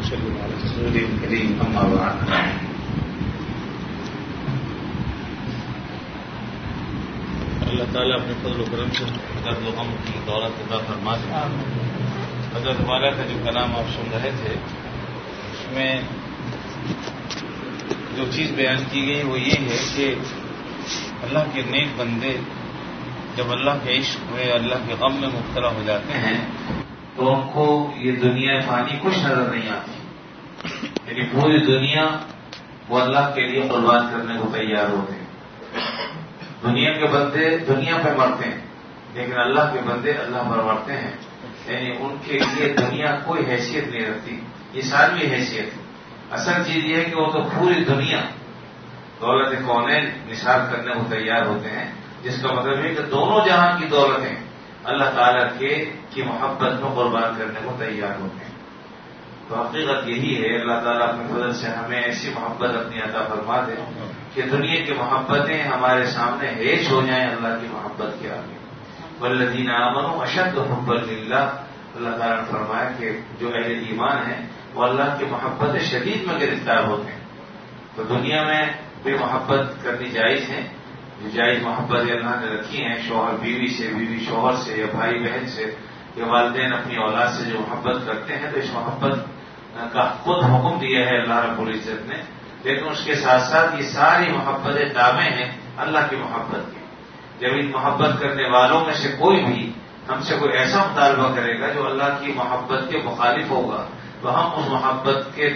وسلم على رسوله الكريم أما بعد. اللہ تعالیٰ اپنے فضل و کرم سے درد و غم کی دولت عطا فرما دے. حضرت والا کا جو کلام آپ سن رہے تھے اس میں جو چیز بیان کی گئی وہ یہ ہے کہ اللہ کے نیک بندے جب اللہ کے عشق میں اللہ کے غم میں مبتلا ہو جاتے ہیں تو ان کو یہ دنیا فانی کچھ نظر نہیں آتی، لیکن پوری دنیا وہ اللہ کے لیے قربان کرنے کو تیار ہوتے ہیں. دنیا کے بندے دنیا پہ مرتے ہیں لیکن اللہ کے بندے اللہ پر مرتے ہیں، یعنی ان کے لیے دنیا کوئی حیثیت نہیں رکھتی. یہ ساری حیثیت ہے. اصل چیز یہ ہے کہ وہ تو پوری دنیا دولت کونین نثار کرنے کو تیار ہوتے ہیں، جس کا مطلب ہے کہ دونوں جہاں کی دولتیں اللہ تعالیٰ کی محبت میں قربان کرنے کو تیار ہوتے ہیں. تو حقیقت یہی ہے اللہ تعالیٰ اپنے فضل سے ہمیں ایسی محبت اپنی عطا فرما دے کہ دنیا کی محبتیں ہمارے سامنے ہیچ ہو جائیں اللہ کی محبت کے آگے. والذین آمنوا اشد حبا للہ، اللہ تعالیٰ نے فرمایا کہ جو اہل ایمان ہیں وہ اللہ کی محبت شدید میں گرفتار ہوتے ہیں. تو دنیا میں بھی محبت کرنی جائز ہے، جو جائز محبت اللہ نے رکھی ہیں، شوہر بیوی سے، بیوی شوہر سے، یا بھائی بہن سے، یا والدین اپنی اولاد سے جو محبت کرتے ہیں تو اس محبت کا خود حکم دیا ہے اللہ رب العزت نے. لیکن اس کے ساتھ ساتھ یہ ساری محبتیں تابع ہیں اللہ کی محبت کی. جب ان محبت کرنے والوں میں سے کوئی بھی ہم سے کوئی ایسا مطالبہ کرے گا جو اللہ کی محبت کے مخالف ہوگا تو ہم اس محبت کے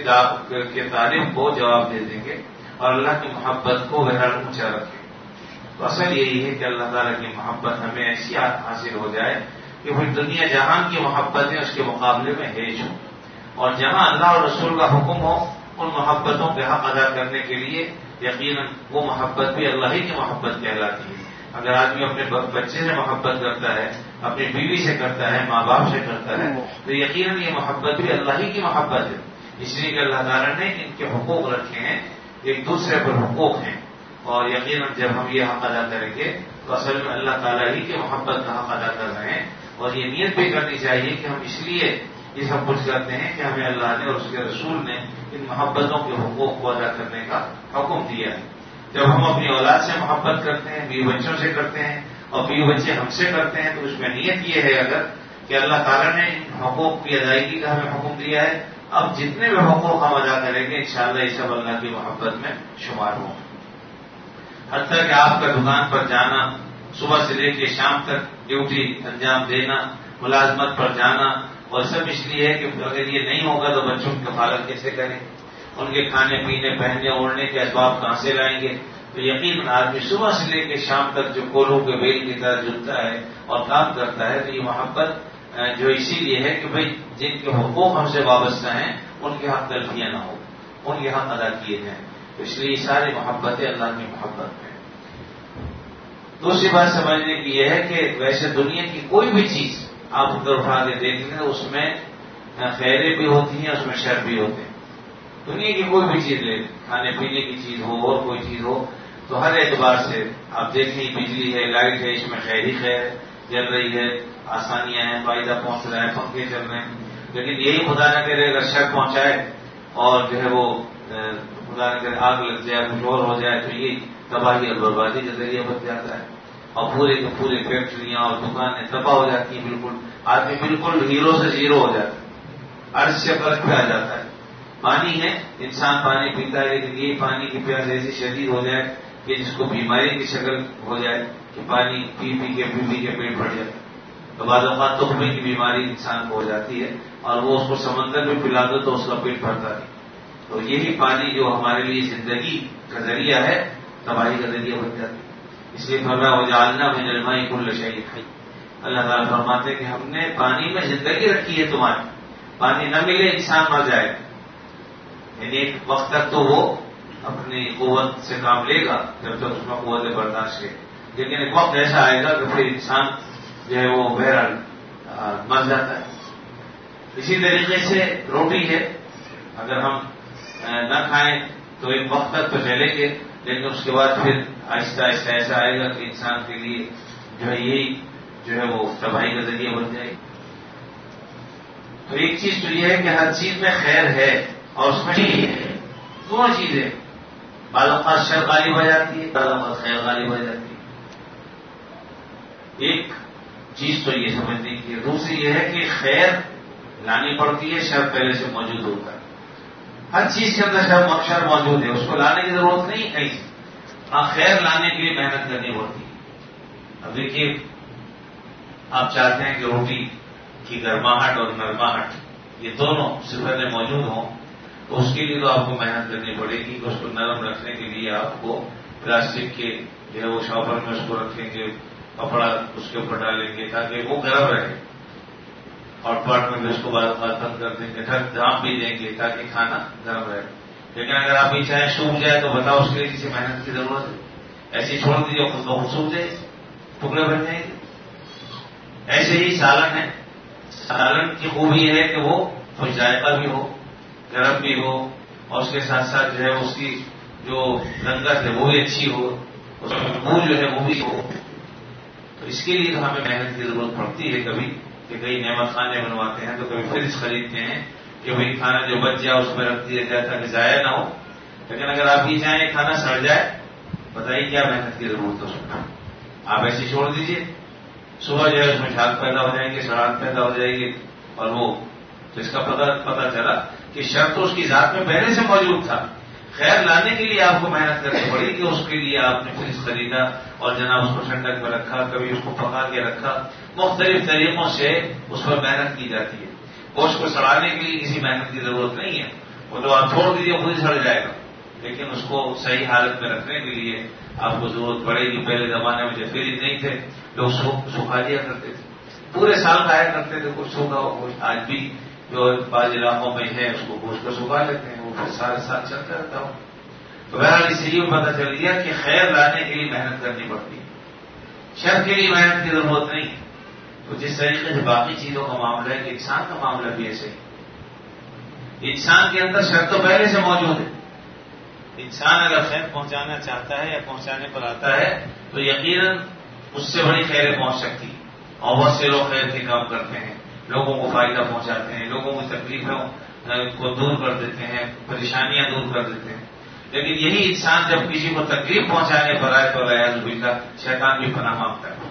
طالب کو جواب دے دیں گے اور اللہ کی محبت کو بہرحال اونچا رکھیں. تو اصل یہی ہے کہ اللہ تعالیٰ کی محبت ہمیں ایسی حاصل ہو جائے کہ پھر دنیا جہان کی محبتیں اس کے مقابلے میں ہیج ہوں، اور جہاں اللہ اور رسول کا حکم ہو ان محبتوں کے حق ادا کرنے کے لیے یقیناً وہ محبت بھی اللہ ہی کی محبت کہلاتی ہے. اگر آدمی اپنے بچے سے محبت کرتا ہے، اپنی بیوی سے کرتا ہے، ماں باپ سے کرتا ہے تو یقیناً یہ محبت بھی اللہ ہی کی محبت ہے. اس لیے کہ اللہ تعالیٰ نے ان کے حقوق رکھے ہیں، ایک دوسرے پر حقوق ہیں، اور یقیناً جب ہم یہ حق ادا کریں گے تو اصل میں اللہ تعالیٰ ہی کی محبت کا حق ادا کر رہے ہیں. اور یہ نیت بھی کرنی چاہیے کہ ہم اس لیے یہ سب کچھ کرتے ہیں کہ ہمیں اللہ نے اور اس کے رسول نے ان محبتوں کے حقوق کو ادا کرنے کا حکم دیا ہے. جب ہم اپنی اولاد سے محبت کرتے ہیں، بیوی بچوں سے کرتے ہیں اور بیوی بچے ہم سے کرتے ہیں تو اس میں نیت یہ ہے اگر کہ اللہ تعالیٰ نے ان حقوق کی ادائیگی کا ہمیں حکم دیا ہے، اب جتنے بھی حقوق ہم ادا کریں گے انشاءاللہ یہ سب اللہ کی محبت میں شمار ہوں. حتیٰ کہ آپ کا دکان پر جانا، صبح سے لے کے شام تک ڈیوٹی انجام دینا، ملازمت پر جانا، اور سب اس لیے ہے کہ اگر یہ نہیں ہوگا تو بچوں کی کفالت کیسے کریں، ان کے کھانے پینے پہننے اوڑھنے کے اسباب کہاں سے لائیں گے. تو یقیناً آدمی صبح سے لے کے شام تک جو کولوں کے بیل کی طرح جلتا ہے اور کام کرتا ہے تو یہ محبت جو اسی لیے ہے کہ بھئی جن کے حقوق ہم سے وابستہ ہیں ان کے حق تلفیاں نہ ہو، ان کے حق ادا کیے جائیں. تو اس لیے ساری محبتیں اللہ کی محبت میں. دوسری بات سمجھنے کی یہ ہے کہ ویسے دنیا کی کوئی بھی چیز آپ ادھر اٹھا کے دیکھ لیں اس میں خیریں بھی ہوتی ہیں، اس میں شر بھی ہوتے ہیں. دنیا کی کوئی بھی چیز لے، کھانے پینے کی چیز ہو اور کوئی چیز ہو، تو ہر اعتبار سے آپ دیکھیں بجلی ہے، لائٹ ہے، اس میں خیر ہی خیر چل رہی ہے، آسانیاں ہیں، فائدہ پہنچ رہا ہے، پنکھے چل رہے ہیں. لیکن یہی خدا نہ کرے اگر شر پہنچائے اور جو ہے وہ خدا نہ کرے آگ لگ جائے، کچھ اور ہو جائے تو یہ تباہی اور بربادی کا ذریعہ بن جاتا ہے، اور پورے کے پورے فیکٹریاں اور دکانیں تباہ ہو جاتی ہیں. بالکل آدمی بالکل ہیرو سے زیرو ہو جاتا ہے، عرض سے فرق پہ آ جاتا ہے. پانی ہے، انسان پانی پیتا ہے لیکن یہ پانی کی پیاس ایسی شدید ہو جائے کہ جس کو بیماری کی شکل ہو جائے کہ پانی پی پی کے پیٹ بھر جائے. تو بعض اوقات تخمے کی بیماری انسان کو ہو جاتی ہے اور وہ اس کو سمندر میں پلا دو تو اس کا پیٹ بھرتا نہیں. تو یہی پانی جو ہمارے لیے زندگی کا ذریعہ ہے تباہی کا ذریعہ بن جاتی ہے. اس لیے فرمایا وجعلنا من الماء كل شيء حي. اللہ تعالیٰ فرماتے ہیں کہ ہم نے پانی میں زندگی رکھی ہے تمہاری. پانی نہ ملے انسان مر جائے گا، یعنی ایک وقت تک تو وہ اپنی قوت سے کام لے گا جب تک اس میں قوت برداشت ہے، لیکن ایک وقت ایسا آئے گا کہ پھر انسان جو ہے وہ بہرحال مر جاتا ہے. اسی طریقے سے روٹی ہے، اگر ہم نہ کھائیں تو ایک وقت تک تو چلیں گے لیکن اس کے بعد پھر آہستہ آہستہ ایسا آئے گا کہ انسان کے لیے جو ہے یہی جو ہے وہ تباہی کا ذریعہ بن جائے گی. تو ایک چیز تو یہ ہے کہ ہر چیز میں خیر ہے اور اس میں ہی ہے. دونوں چیزیں بعض اوقات شر غالب ہو جاتی ہے، بعض اوقات خیر غالب ہو جاتی ہے. ایک چیز تو یہ سمجھنے کی ہے. دوسری یہ ہے کہ خیر لانی پڑتی ہے، شر پہلے سے موجود ہوتا ہے. ہر چیز کے اندر شر موجود ہے، اس کو لانے کی ضرورت نہیں کہیں سے. ہاں خیر لانے کے لیے محنت کرنی پڑتی ہے. اب دیکھیے آپ چاہتے ہیں کہ روٹی کی گرماہٹ اور نرماہٹ یہ دونوں صفتیں موجود ہوں، تو اس کے لیے تو آپ کو محنت کرنی پڑے گی کہ اس کو نرم رکھنے کے لیے آپ کو پلاسٹک کے جو ہے وہ شاپر میں اس کو رکھیں گے، کپڑا اس کے اوپر ڈالیں گے تاکہ وہ گرم رہے. اور پاٹ میں بھی اس کو بند کر دیں گے، دھام بھی دیں گے تاکہ کھانا گرم رہے. لیکن اگر آپ یہ چاہیں سوکھ جائے تو بتاؤ اس کے لیے کسی محنت کی ضرورت ہے؟ ایسے چھوڑ دیجیے خود بخود سوکھ جائے، ٹکڑے بن جائیں گے. ایسے ہی سالن ہے، سالن کی خوبی ہے کہ وہ خوش ذائقہ بھی ہو، گرم بھی ہو، اور اس کے ساتھ ساتھ جو ہے اس کی جو رنگت ہے وہ بھی اچھی ہو، اس میں بو جو ہے وہ بھی ہو. تو اس کے لیے تو ہمیں محنت کی ضرورت پڑتی ہے. کبھی کہ کئی نعمت خانے بنواتے ہیں تو کبھی فریج خریدتے ہیں کہ بھئی کھانا جو بچ جائے اس میں رکھ دیا جائے تاکہ ضائع نہ ہو. لیکن اگر آپ یہ چاہیں کھانا سڑ جائے، بتائیے کیا محنت کی ضرورت ہے اس میں؟ آپ ایسے چھوڑ دیجیے، صبح جو ہے اس میں جھاگ پیدا ہو جائیں گے، سڑان پیدا ہو جائے گی، اور وہ تو اس کا پتہ چلا کہ شر تو اس کی ذات میں پہلے سے موجود تھا. خیر لانے کے لیے آپ کو محنت کرنی پڑی کہ اس کے لیے آپ نے فریج خریدا اور جناب اس کو ٹھنڈک میں رکھا، کبھی اس کو پکا کے رکھا. مختلف طریقوں سے اس پر محنت کی جاتی ہے. گوشت کو سڑانے کے لیے کسی محنت کی ضرورت نہیں ہے، وہ تو آپ چھوڑ دیجیے خود ہی سڑ جائے گا. لیکن اس کو صحیح حالت میں رکھنے کے لیے آپ کو ضرورت پڑے گی. پہلے زمانے میں جب فریج نہیں تھے لوگ سکھا دیا کرتے تھے، پورے سال کھایا کرتے تھے کچھ سوکھا ہوا گوشت. آج بھی جو بعض علاقوں میں ہے اس کو گوشت کو سکھا لیتے ہیں، وہ پھر سارے سال چلتا رہتا ہوں. تو بہرحال اس سے یہ پتہ چل گیا کہ خیر لانے کے لیے محنت کرنی پڑتی ہے، شر کے لیے محنت کی ضرورت نہیں ہے. تو جس طریقے سے باقی چیزوں کا معاملہ ہے کہ انسان کا معاملہ بھی ایسے ہی. انسان کے اندر شر تو پہلے سے موجود ہے. انسان اگر خیر پہنچانا چاہتا ہے یا پہنچانے پر آتا ہے تو یقیناً اس سے بڑی خیریں پہنچ سکتی ہیں. اور بہت سے لوگ خیر کے کام کرتے ہیں، لوگوں کو فائدہ پہنچاتے ہیں، لوگوں کی تکلیفوں کو دور کر دیتے ہیں، پریشانیاں دور کر دیتے ہیں. لیکن یہی انسان جب کسی کو تکلیف پہنچانے پر آئے تو اعوذ باللہ شیطان بھی پناہ مانگتا ہے.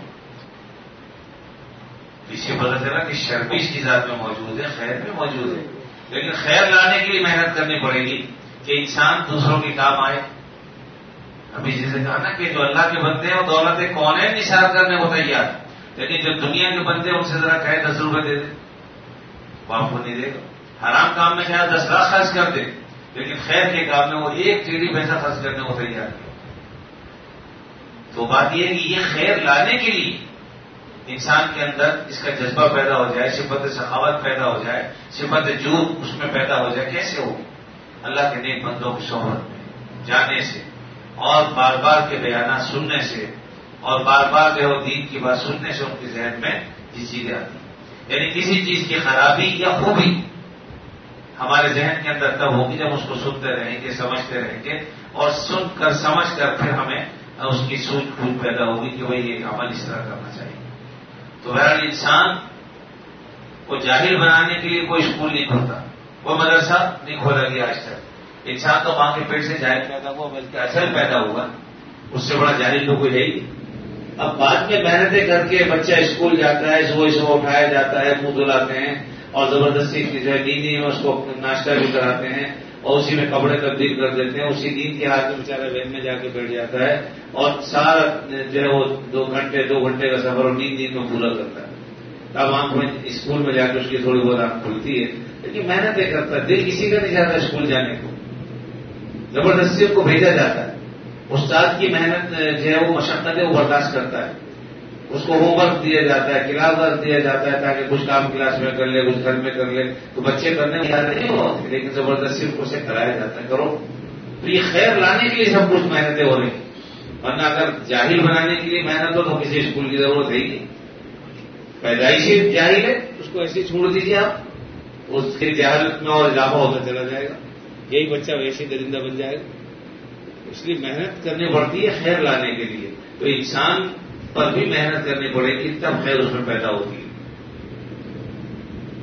اس سے پتہ چلا کہ شر بھی اس کی ذات میں موجود ہے، خیر بھی موجود ہے. لیکن خیر لانے کے لیے محنت کرنی پڑے گی کہ انسان دوسروں کے کام آئے. ابھی جیسے کہا نا کہ جو اللہ کے بندے ہیں وہ دولت کون ہے نثار کرنے کو تیار، لیکن جو دنیا کے بندے ان سے ذرا کہے 10 روپے دے دے، وہ آپ کو نہیں دے گا. حرام کام میں چاہے 10 لاکھ خرچ کر دے، لیکن خیر کے کام میں وہ 1 ٹیڑھی پیسہ خرچ کرنے کو تیار ہے. تو بات یہ ہے کہ یہ خیر لانے کے لیے انسان کے اندر اس کا جذبہ پیدا ہو جائے، صفت سخاوت پیدا ہو جائے، صفت جود اس میں پیدا ہو جائے. کیسے ہوگی؟ اللہ کے نیک بندوں کی صحبت میں جانے سے، اور بار بار کے بیانات سننے سے، اور بار بار جو دین کی بات سننے سے ان کے ذہن میں یہ چیزیں آتی ہیں. یعنی کسی چیز کی خرابی یا خوبی ہمارے ذہن کے اندر تب ہوگی جب اس کو سنتے رہیں گے، سمجھتے رہیں گے، اور سن کر سمجھ کر پھر ہمیں اس کی سوچ بوجھ پیدا ہوگی کہ بھائی یہ عمل اس طرح کرنا چاہیے. تو بہرحال انسان کو جاہل بنانے کے لیے کوئی اسکول نہیں کھولتا، کوئی مدرسہ نہیں کھولا گیا آج تک. انسان تو ماں کے پیٹ سے جاہل پیدا ہوا، بلکہ اصل پیدا ہوا، اس سے بڑا جاہل تو کوئی ہے ہی. اب بعد میں محنتیں کر کے بچہ اسکول جاتا ہے، صبح اٹھایا جاتا ہے، منہ دھلاتے ہیں، اور زبردستی جو ہے دینی میں اس کو ناشتہ بھی کراتے ہیں، اور اسی میں کپڑے تبدیل کر دیتے ہیں. اسی دین کے ہاتھ میں بیچارہ وین میں جا کے بیٹھ جاتا ہے، اور سارا جو ہے وہ 2 گھنٹے کا سفر اور نیند میں پورا کرتا ہے. اب آنکھ میں اسکول میں جا کے اس کی تھوڑی بہت آنکھ کھلتی ہے، لیکن محنتیں کرتا ہے. دل کسی کا نہیں چاہتا اسکول جانے کو، زبردستی کو بھیجا جاتا ہے. استاد کی محنت جو ہے وہ مشقت ہے وہ برداشت کرتا ہے. اس کو ہوم ورک دیا جاتا ہے، کلاس ورک دیا جاتا ہے تاکہ کچھ کام کلاس میں کر لے، کچھ گھر میں کر لے. تو بچے کرنے میں یاد نہیں ہوتے، لیکن زبردستی کو اسے کرایا جاتا ہے کرو. تو یہ خیر لانے کے لیے سب کچھ محنتیں ہو رہی ہیں. ورنہ اگر جاہل بنانے کے لیے محنت ہو تو کسی اسکول کی ضرورت ہے ہی نہیں. پیدائشی جاہل ہے اس کو ایسے چھوڑ دیجیے آپ، اس کے جہالت میں اور اضافہ ہوتا چلا جائے گا. یہی بچہ ویسے درندہ بن جائے گا. اس لیے محنت کرنی پڑتی ہے خیر لانے کے لیے. تو انسان پر بھی محنت کرنی پڑے گی، تب خیر اس میں پیدا ہوتی ہے.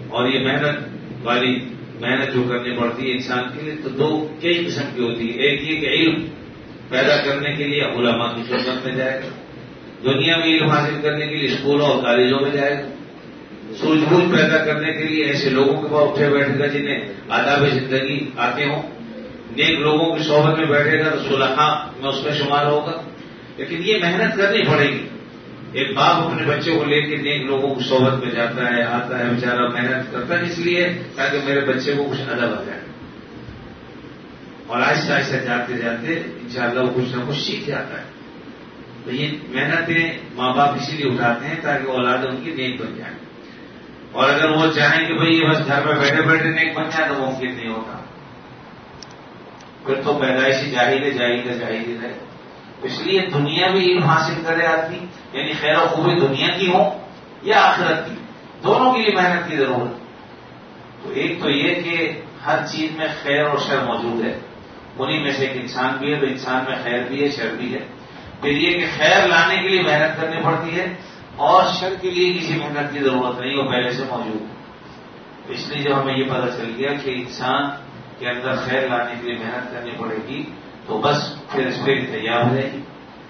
اور یہ محنت جو کرنی پڑتی ہے انسان کے لیے، تو کئی قسم کی ہوتی ہے. ایک یہ کہ علم پیدا کرنے کے لیے علماء کی خدمت میں جائے گا، دنیا میں علم حاصل کرنے کے لیے اسکولوں اور کالجوں میں جائے گا، سوجھ بوجھ پیدا کرنے کے لیے ایسے لوگوں کے پاس اٹھے بیٹھے گا جنہیں آداب زندگی آتے ہوں، نیک لوگوں کی صحبت میں بیٹھے گا تو صلحاء میں اس میں شمار ہوگا. لیکن یہ محنت کرنی پڑے گی. ایک باپ اپنے بچے کو لے کے نیک لوگوں کی صحبت میں جاتا ہے، آتا ہے، بیچارہ محنت کرتا ہے اس لیے تاکہ میرے بچے کو کچھ ادب آ جائے، اور آہستہ آہستہ جاتے جاتے انشاءاللہ وہ کچھ نہ کچھ سیکھ جاتا ہے. تو یہ محنتیں ماں باپ اسی لیے اٹھاتے ہیں تاکہ اولاد ان کی نیک بن جائے. اور اگر وہ چاہیں کہ بھئی یہ بس گھر میں بیٹھے بیٹھے نیک بن جائے تو ممکن نہیں ہوتا، پھر تو پیدائشی جاہل ہے. اس لیے دنیا بھی علم حاصل کرے آدمی، یعنی خیر و خوبی دنیا کی ہو یا آخرت کی، دونوں کے لیے محنت کی ضرورت. تو ایک تو یہ کہ ہر چیز میں خیر اور شر موجود ہے، انہیں میں سے ایک انسان بھی ہے تو انسان میں خیر بھی ہے شر بھی ہے. پھر یہ کہ خیر لانے کے لیے محنت کرنی پڑتی ہے اور شر کے لیے کسی محنت کی ضرورت نہیں، وہ پہلے سے موجود ہے. اس لیے جب ہمیں یہ پتہ چل گیا کہ انسان کے اندر خیر لانے کے لیے محنت کرنی پڑے گی تو بس پھر اس پہ تیار ہو جائے گی.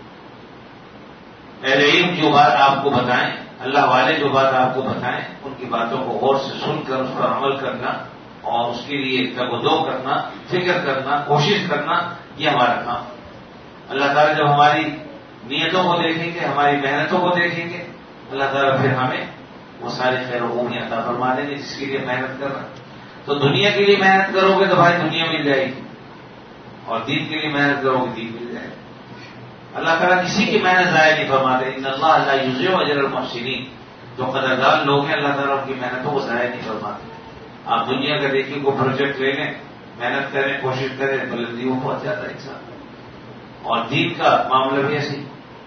اہل علم جو بات آپ کو بتائیں، اللہ والے جو بات آپ کو بتائیں، ان کی باتوں کو غور سے سن کر اس پر عمل کرنا اور اس کے لیے تگ و دو کرنا، فکر کرنا، کوشش کرنا، یہ ہمارا کام. اللہ تعالیٰ جب ہماری نیتوں کو دیکھیں گے، ہماری محنتوں کو دیکھیں گے، اللہ تعالیٰ پھر ہمیں وہ سارے خیر و خوبیاں عطا فرما دیں گے جس کے لیے محنت کرنا. تو دنیا کے لیے محنت کرو گے تو بھائی دنیا مل جائے گی، اور دین کے لیے محنت کرو گے دین مل جائے گا. اللہ تعالیٰ کسی کی محنت ضائع نہیں فرماتے. ان اللہ لا یضیع اجر المحسنین. جو قدردان لوگ ہیں اللہ تعالیٰ ان کی محنتوں کو ضائع نہیں فرماتے. آپ دنیا کا دیکھیے کوئی پروجیکٹ لے لیں، محنت کریں، کوشش کریں، بلندیوں پہنچ جاتا ہے انسان. اور دین کا معاملہ بھی ایسے.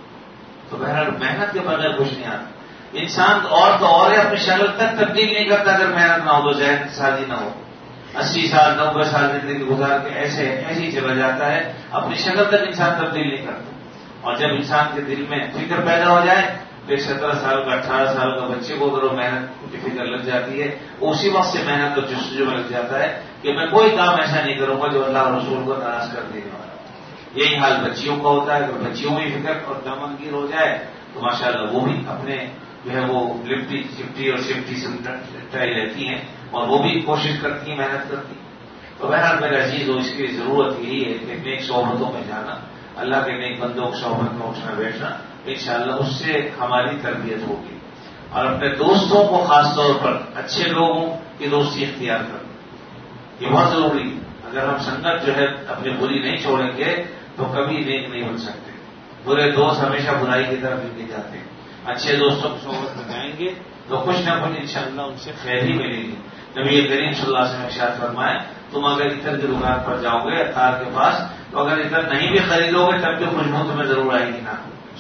تو بہرحال محنت کے بغیر کچھ نہیں آتا. انسان اور تو اور ہے، اپنی شکل تک تبدیل نہیں کرتا اگر محنت نہ ہو تو ذہن سازی نہ ہو. 80 سال 90 سال زندگی گزار کے ایسے ہی چلا جاتا ہے، اپنی شکل تک انسان تبدیل نہیں کرتا. اور جب انسان کے دل میں فکر پیدا ہو جائے تو 17 سال کا 18 سال کا بچے کو اگر وہ محنت کی فکر لگ جاتی ہے، اسی وقت سے محنت اور جستجو میں لگ جاتا ہے کہ میں کوئی کام ایسا نہیں کروں گا جو اللہ اور رسول کو ناراض کر دینے والا. یہی حال بچیوں کا ہوتا ہے. اگر بچیوں میں فکر اور دامنگیر ہو جائے تو ماشاءاللہ وہ بھی اپنے جو ہے وہ لپٹی چپٹی اور سفٹی سے ٹرائی رہتی ہیں اور وہ بھی کوشش کرتی ہیں، محنت کرتی ہیں. تو بہرحال میرا عزیز ہو، اس کی ضرورت یہی ہے کہ نیک صحبتوں میں جانا، اللہ کے نیک بندوں کی صحبت میں اٹھنا بیٹھنا، انشاءاللہ اس سے ہماری تربیت ہوگی. اور اپنے دوستوں کو خاص طور پر اچھے لوگوں کی دوستی اختیار کرنا یہ بہت ضروری ہے. اگر ہم سنگت جو ہے اپنی بری نہیں چھوڑیں گے تو کبھی نیک نہیں بن سکتے. برے دوست ہمیشہ برائی کی طرف لے جاتے ہیں. اچھے دوستوں کی صحبت میں جائیں گے تو کچھ نہ کچھ انشاءاللہ ان سے خیر ہی ملے گی. نبی کریم صلی اللہ علیہ وسلم نے ارشاد فرمایا، تم اگر عطر کی دکان پر جاؤ گے عطار کے پاس تو اگر عطر نہیں بھی خریدو گے تب بھی خوشبو تمہیں ضرور آئے گی. نہ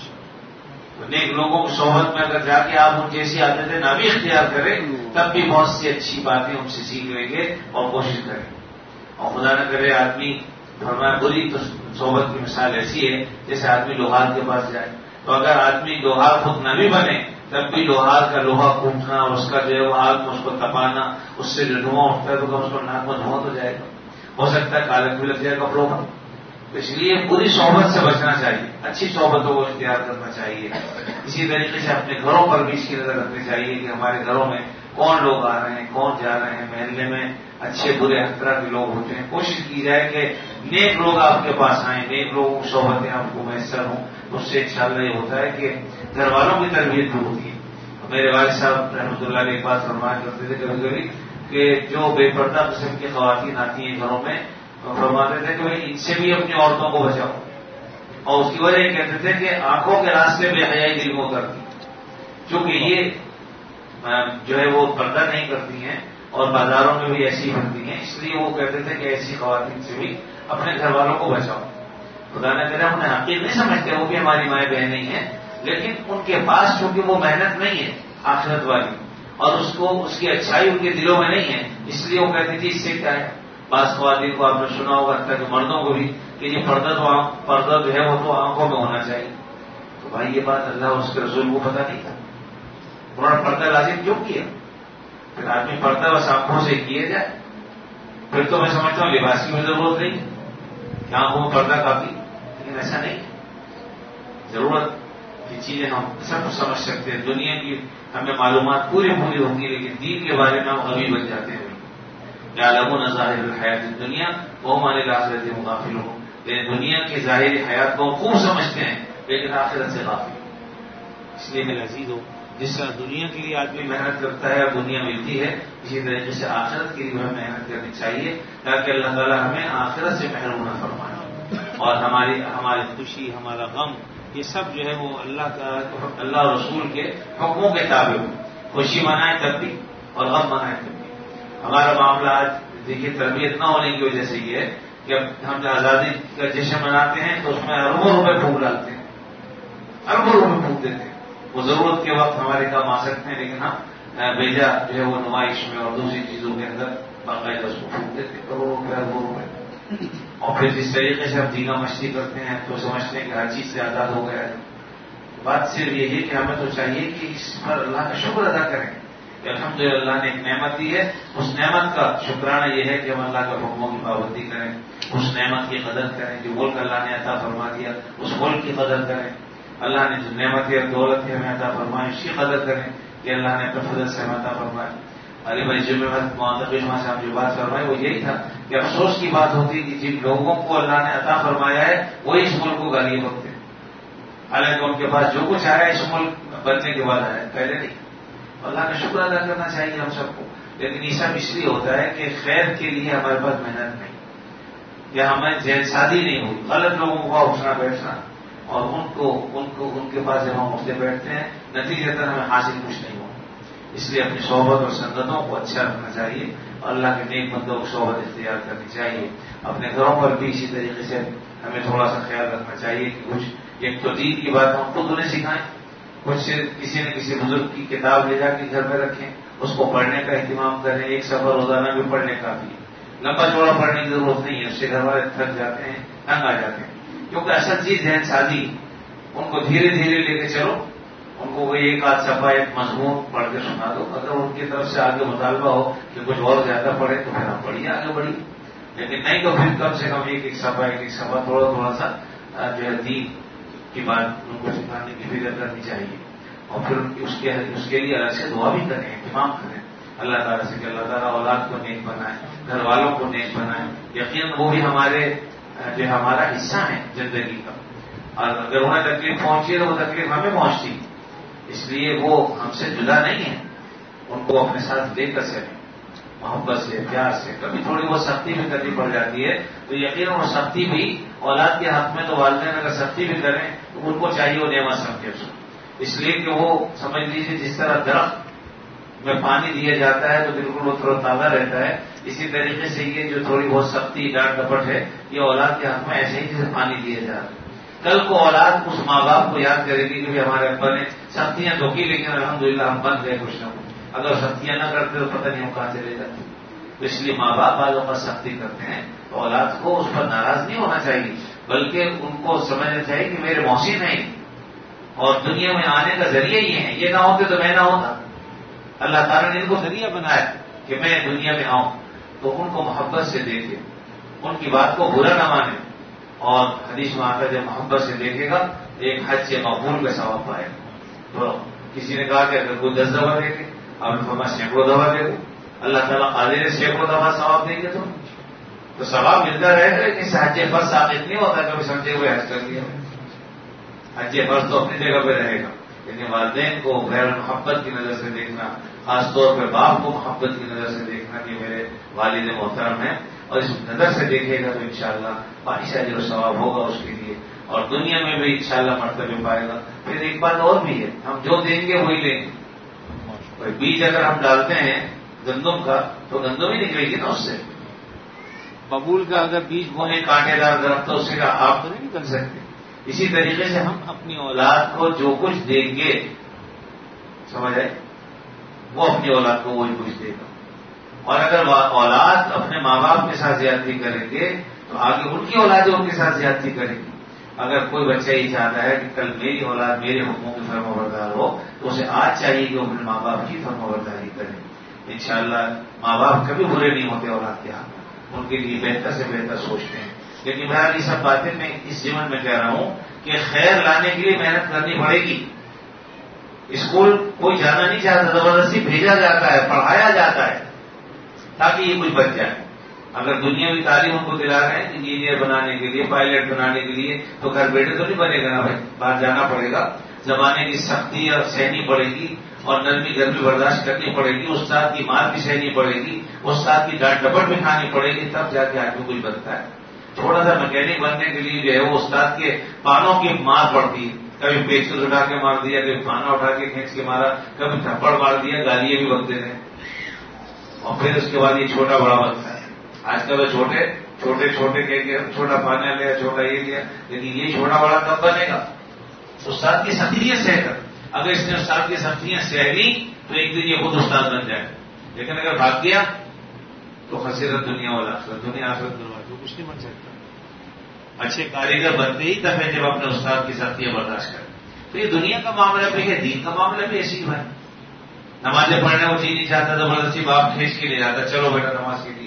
تو نیک لوگوں کی صحبت میں اگر جا کے آپ ان جیسی عادتیں نہ بھی اختیار کریں تب بھی بہت سی اچھی باتیں ان سے سیکھ لیں گے اور کوشش کریں. اور خدا نہ کرے آدمی فرمایا بری تو صحبت کی مثال ایسی ہے جیسے آدمی لوہار کے پاس جائے. تو اگر آدمی لوہار خود نہ بھی بنے تب بھی لوہار کا لوہا کوٹنا اور اس کا جو ہے وہ آگ میں اس کو تپانا، اس سے جو دھواں اٹھتا ہے تو اس کو ناک میں دھواں تو جائے گا، ہو سکتا ہے کالک بھی لگ جائے کپڑوں میں. اس لیے بری صحبت سے بچنا چاہیے، اچھی صحبتوں کو اختیار کرنا چاہیے. اسی طریقے سے اپنے گھروں پر بھی اس کی نظر رکھنی چاہیے کہ ہمارے گھروں میں کون لوگ آ رہے ہیں، کون جا رہے ہیں. محلے میں اچھے برے ہر طرح کے لوگ ہوتے ہیں. کوشش کی جائے کہ نیک لوگ آپ کے پاس آئیں، نیک لوگوں کی صحبتیں آپ کو میسر ہوں. اس سے انشاءاللہ یہ ہوتا ہے کہ گھر والوں کی تربیت بھی ہوتی ہے. میرے والد صاحب رحمۃ اللہ علیہ ایک بات فرمایا کرتے تھے کبھی کبھی کہ جو بے پردہ قسم کی خواتین آتی ہیں گھروں میں، فرماتے تھے کہ بھائی ان سے بھی اپنی عورتوں کو بچاؤ. اور اس کی وجہ یہ کہتے تھے کہ آنکھوں کے راستے بے حیائی دل کو کرتی، چونکہ یہ جو ہے وہ پردہ نہیں کرتی ہیں اور بازاروں میں بھی ایسی بنتی ہیں. اس لیے وہ کہتے تھے کہ ایسی خواتین سے بھی اپنے گھر والوں کو بچاؤ. خدا نہ کرے انہیں حقیق نہیں سمجھتے، وہ بھی ہماری مائیں بہنیں ہی ہیں، لیکن ان کے پاس چونکہ وہ محنت نہیں ہے آخرت والی اور اس کی اچھائی ان کے دلوں میں نہیں ہے، اس لیے وہ کہتے تھے اس سے کیا ہے. بعض خواتین کو آپ نے سنا ہوگا کہ مردوں کو بھی کہ یہ پردہ جو ہے وہ تو آنکھوں میں ہونا چاہیے. تو بھائی یہ بات اللہ اور اس کے رسول کو پتہ نہیں تھا، انہوں نے پردہ لازم کیوں کیا؟ پھر آدمی پردہ بس آنکھوں سے کیے جائے، پھر تو میں سمجھتا ہوں لباس کی بھی ضرورت نہیں کہ آنکھوں میں پردہ کافی، لیکن ایسا نہیں، ضرورت کی چیزیں ہم سب سمجھ سکتے ہیں، دنیا کی ہمیں معلومات پوری ہوتی ہے، لیکن دین کے بارے میں ہم غبی بن جاتے ہیں، یعلمون ظاہر الحیات دنیا وهم عن الآخرۃ غافلون، لیکن دنیا کی ظاہری حیات کو خوب سمجھتے ہیں لیکن آخرت سے غافل۔ اس لیے میرے عزیزو، جس طرح دنیا کے لیے آدمی محنت کرتا ہے اور دنیا ملتی ہے، اسی طریقے سے آخرت کے لیے ہمیں محنت کرنی چاہیے تاکہ اللہ تعالیٰ ہمیں آخرت سے محروم نہ فرمائے، اور ہماری خوشی، ہمارا غم، یہ سب جو ہے وہ اللہ اور رسول کے حکموں کے تابع ہو، خوشی منائے تب بھی اور غم منائے تب بھی۔ ہمارا معاملہ آج دیکھیے تربیت نہ ہونے کی وجہ سے یہ ہے کہ اب ہم جو آزادی کا جشن مناتے ہیں تو اس میں اربوں روپے پھونک ڈالتے ہیں، اربوں روپے پھونک دیتے ہیں، وہ ضرورت کے وقت ہمارے کام آ سکتے ہیں، لیکن ہم بیجا جو ہے وہ نمائش میں اور دوسری چیزوں کے اندر باقاعدہ اس کو پھونک دیتے ہیں، کروڑوں روپے اربوں روپے، اور پھر جس طریقے سے ہم دینا مشتی کرتے ہیں تو سمجھتے ہیں کہ ہر چیز سے آزاد ہو گیا ہے۔ بات صرف یہ ہے کہ ہمیں تو چاہیے کہ اس پر اللہ کا شکر ادا کریں کہ الحمدللہ اللہ نے ایک نعمت دی ہے، اس نعمت کا شکرانہ یہ ہے کہ ہم اللہ کے حکموں کی پابندی کریں، اس نعمت کی قدر کریں، جو ملک اللہ نے عطا فرما دیا اس ملک کی قدر کریں، اللہ نے جو نعمت اور دولت ہمیں عطا فرمائی اس کی قدر کریں کہ اللہ نے اپنے فضل سے ہمیں عطا فرمایا۔ علی بھائی جمعہ معتقد صاحب جو بات فرمائے وہ یہی تھا کہ افسوس کی بات ہوتی ہے کہ جن لوگوں کو اللہ نے عطا فرمایا ہے وہی اس ملک کو گالی بکتے ہیں، حالانکہ ان کے پاس جو کچھ آیا ہے اس ملک بننے کے بعد آیا، پہلے نہیں۔ اللہ کا شکر ادا کرنا چاہیے ہم سب کو، لیکن یہ سب اس لیے ہوتا ہے کہ خیر کے لیے ہمارے پاس محنت نہیں، یا ہمیں ذہن سازی نہیں ہوئی، غلط لوگوں کا اٹھنا بیٹھنا، اور ان کے پاس جب ہم اٹھتے بیٹھتے ہیں نتیجتاً ہمیں حاصل کچھ نہیں ہو۔ اس لیے اپنی صحبت اور سنگتوں کو اچھا رکھنا چاہیے اور اللہ کے نیک بندوں کو صحبت اختیار کرنی چاہیے۔ اپنے گھروں پر بھی اسی طریقے سے ہمیں تھوڑا سا خیال رکھنا چاہیے کہ کچھ ایک تو دین کی بات ہم خود انہیں سکھائیں، کچھ کسی نے کسی بزرگ کی کتاب لے جا کے گھر میں رکھیں، اس کو پڑھنے کا اہتمام کریں، ایک سفر روزانہ بھی پڑھنے کا بھی، لمبا چوڑا پڑھنے کی ضرورت نہیں ہے، اس سے گھر والے تھک جاتے ہیں، تنگ آ جاتے ہیں، کیونکہ اصل چیز ذہن سازی، ان کو دھیرے دھیرے لے کے چلو، ان کو کوئی ایک آدھ صفحہ ایک مضمون پڑھ کے سنا دو، اگر ان کی طرف سے آگے مطالبہ ہو کہ کچھ اور زیادہ پڑھے تو پھر آپ پڑھیے، آگے بڑھیے، لیکن نہیں تو پھر کم سے کم ایک صفحہ تھوڑا سا جو ہے دین کی بات ان کو سکھانے کی فکر کرنی چاہیے، اور پھر اس کے لیے الگ سے دعا بھی کریں، اہتمام کریں اللہ تعالیٰ سے کہ اللہ تعالیٰ اولاد کو نیک بنائے، گھر والوں کو نیک بنائے، یقیناً وہ بھی ہمارا حصہ ہے زندگی کا، اور اگر انہیں تکلیف پہنچی تو وہ تکلیف ہمیں پہنچتی، اس لیے وہ ہم سے جدا نہیں ہے، ان کو اپنے ساتھ لے کر چلیں، محبت سے، پیار سے، کبھی تھوڑی بہت سختی بھی کرنی پڑ جاتی ہے تو یقیناً وہ سختی بھی اولاد کے حق میں تو والدین اگر سختی بھی کریں تو ان کو چاہیے وہ نعمت سمجھے اس لیے کہ وہ سمجھ لیجیے جس طرح درخت میں پانی دیا جاتا ہے تو بالکل وہ تھوڑا تازہ رہتا ہے، اسی طریقے سے یہ جو تھوڑی بہت سختی ڈانٹ ڈپٹ ہے یہ اولاد کے حق میں ایسے ہی جیسے پانی دیا جا رہا ہے، کل کو اولاد اس ماں باپ کو یاد کرے گی کہ ہمارے ابا نے سختیاں تو کی لیکن الحمدللہ ہم بن گئے کچھ نہ کچھ، اگر سختیاں نہ کرتے تو پتہ نہیں ہم کہاں چلے جاتے، تو اس لیے ماں باپ والوں پر سختی کرتے ہیں تو اولاد کو اس پر ناراض نہیں ہونا چاہیے، بلکہ ان کو سمجھنا چاہیے کہ میرے محسن ہیں اور دنیا میں آنے کا ذریعہ یہ ہے، یہ نہ ہوتے تو میں نہ ہوتا، اللہ تعالیٰ نے ان کو ذریعہ بنایا کہ میں دنیا میں آؤں، تو ان کو محبت سے دیکھے، ان کی بات کو برا نہ مانے، اور حدیث میں آتا ہے جب محبت سے دیکھے گا ایک حج مقبول کا ثواب پائے گا۔ تو کسی نے کہا کہ اگر کوئی 10 دفعہ دیکھے اب ہمیں سینکڑوں دفعہ دے دو، اللہ تعالیٰ قادر سینکڑوں دفعہ ثواب دیں گے تو ثواب ملتا رہے گا، لیکن حج فرض ثابت نہیں ہوتا کبھی سمجھے ہوئے حج کر لیا، حج فرض تو اپنی جگہ پہ رہے گا، لیکن والدین کو غیر محبت کی نظر سے دیکھنا، خاص طور پہ باپ کو محبت کی نظر سے دیکھنا کہ میرے والد محترم ہیں، اور اس نظر سے دیکھے گا تو انشاءاللہ باعث اجر و ثواب ہوگا اس کے لیے، اور دنیا میں بھی انشاءاللہ مرتبہ پائے گا۔ پھر ایک بات اور بھی ہے، ہم جو دیں گے وہی لیں گے، کوئی بیج اگر ہم ڈالتے ہیں گندم کا تو گندم ہی نکلے گی نا اس سے، ببول کا اگر بیج بونے کانٹے دار درخت تو اس سے آپ تو نہیں نکل سکتے، اسی طریقے سے ہم اپنی اولاد کو جو کچھ دیں گے سمجھ آئے وہ اپنی اولاد کو وہی کچھ دے گا، اور اگر اولاد اپنے ماں باپ کے ساتھ زیادتی کریں گے تو آگے ان کی اولادیں ان کے ساتھ زیادتی کریں گی۔ اگر کوئی بچہ یہ چاہتا ہے کہ کل میری اولاد میرے حکموں کی فرما بردار ہو تو اسے آج چاہیے کہ وہ اپنے ماں باپ کی فرما برداری کرے، انشاءاللہ ماں باپ کبھی برے نہیں ہوتے اولاد کے حق میں، ان کے لیے بہتر سے بہتر سوچتے ہیں. لیکن بہرحال یہ سب باتیں میں اس جیون میں کہہ رہا ہوں کہ خیر لانے کے لیے محنت کرنی پڑے گی. اسکول کوئی جانا نہیں چاہتا، زبردستی بھیجا جاتا ہے، پڑھایا جاتا ہے تاکہ یہ کچھ بچ جائے. اگر دنیاوی تعلیم ان کو دلا رہے ہیں انجینئر بنانے کے لیے، پائلٹ بنانے کے لیے، تو گھر بیٹھے تو نہیں بنے گا نا بھائی، باہر جانا پڑے گا. زمانے کی سختی اور سہنی پڑے گی اور نرمی گرمی برداشت کرنی پڑے گی، استاد کی مار بھی سہنی پڑے گی، استاد کی ڈانٹ ڈپٹ بھی کھانی پڑے گی، تب جا کے آدمی کچھ بنتا ہے. تھوڑا سا میکینک بننے کے لیے جو ہے وہ استاد کے پانوں کی مار پڑتی ہے. کبھی پیچکس اٹھا کے مار دیا، کبھی پانا اٹھا کے کھینچ کے مارا، کبھی تھپڑ مار دیا، گالیاں بھی بکتے رہے، اور پھر اس کے بعد یہ چھوٹا بڑا بنتا ہے. آج کل چھوٹے چھوٹے کہہ کے چھوٹا پانا لیا، چھوٹا یہ لیا، لیکن یہ چھوٹا بڑا کب بنے گا؟ استاد کی سختیاں سہ کر. اگر اس نے استاد کی سختیاں سہ لی تو ایک دن یہ خود استاد بن جائے. لیکن اگر بھاگ گیا تو خسرت دنیا والا دنیا آخرت دنیا کچھ نہیں بن سکتا. اچھے کاریگر بنتے ہی تب ہے جب اپنے استاد کی سختیاں برداشت کریں. تو یہ دنیا کا معاملہ بھی ہے، دین کا معاملہ بھی ایسی ہے. نمازیں پڑھنے وہ چیز نہیں چاہتا، زبردستی باپ کھینچ کے لے جاتا، چلو بیٹا نماز کے لیے.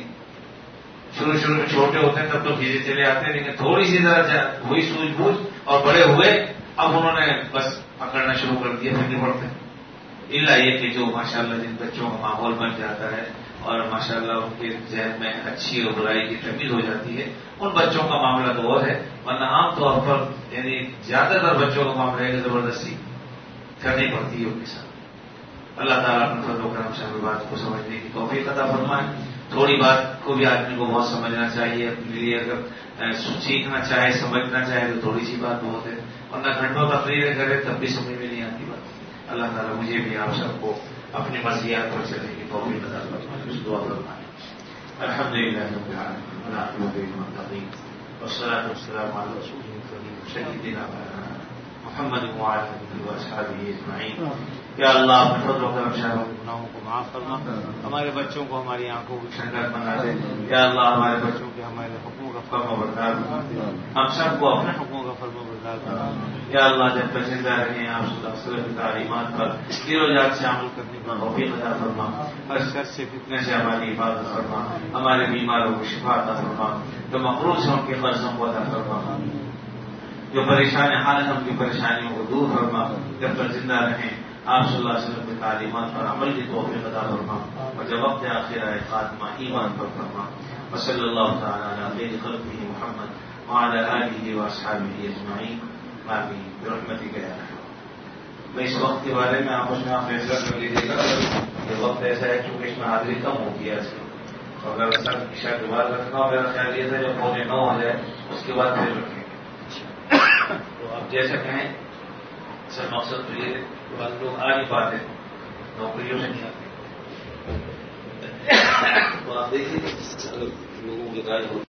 شروع میں چھوٹے ہوتے ہیں تب تو کھینچے چلے آتے ہیں، لیکن تھوڑی سی ذرا ہوئی سوجھ بوجھ اور بڑے ہوئے، اب انہوں نے بس پکڑنا شروع کر دیا، پھر نہیں پڑتے. اللہ یہ کہ جو ماشاءاللہ جن بچوں کا ماحول بن جاتا ہے اور ماشاءاللہ ان کے ذہن میں اچھی اور برائی کی تمیز ہو جاتی ہے، ان بچوں کا معاملہ تو اور ہے. ورنہ عام طور پر یعنی زیادہ تر بچوں کا معاملہ ہے کہ زبردستی کرنی پڑتی ہے ان کے ساتھ. اللہ تعالیٰ اپنے فضل و کرم سے ہمیں بات کو سمجھنے کی توفیق عطا فرمائے. تھوڑی بات کو بھی آدمی کو بہت سمجھنا چاہیے اپنے لیے. اگر سیکھنا چاہے سمجھنا چاہے تو تھوڑی سی بات بہت ہے، ورنہ گھنٹوں تقریریں کرے تب بھی سمجھ میں نہیں آتی بات. اللہ تعالیٰ مجھے بھی آپ سب کو اپنی مرضیات پر چلنے کی توفیق عطا فرمائے. دعا فرمائے. الحمدللہ رب العالمین والصلاة والسلام علی رسول الکریم سیدنا محمد وعلی آلہ واصحابہ اجمعین. یا اللہ اپنے فضل و کرم سے ہمارے گناہوں کو معاف فرما، ہمارے بچوں کو ہماری آنکھوں کی ٹھنڈک بنا دے. یا اللہ ہمارے بچوں کے ہمارے حقوق کا فرما بردار بنا دے، ہم سب کو اپنے حقوق کا فرما بردار بنا دے. یا اللہ جب تک زندہ رہیں آپ صلی اللہ علیہ وسلم کی تعلیمات پر گیروجات سے عمل کرنے کا توفیق عطا فرما. ہر شر سے فتنے سے ہماری حفاظت فرما، ہمارے بیماروں کو شفا عطا فرما، جو مقروض ہیں ان کے قرضوں کو عطا فرما، جو پریشان حالت ان کی پریشانیوں کو دور فرما. جب تک زندہ رہیں آپ صلی اللہ علیہ وسلم کی تعلیمات پر عمل کی توفیق عطا فرما، اور جب وقت آخر آئے خاتمہ ایمان پر فرما. وصلی اللہ تعالی علی خیر خلقہ محمد وعلی آلہ واصحابہ اجمعین آمین برحمتک یا ارحم. میں اس وقت کے بارے میں آپس میں آپ فیصلہ کر لیجیے گا. یہ وقت ایسا ہے چونکہ اس میں حاضری کم ہوتی ہے اصل، اگر سر عشاء کے بعد رکھنا ہو، میرا خیال یہ تھا جب 8:45 ہو جائے اس کے بعد پھر رکھیں گے. تو آپ جیسا کہیں. سر مقصد تو یہ بعض لوگ آ نہیں پاتے، نوکریوں سے نہیں آتے، تو آپ دیکھیے لوگوں کی رائے ہوتی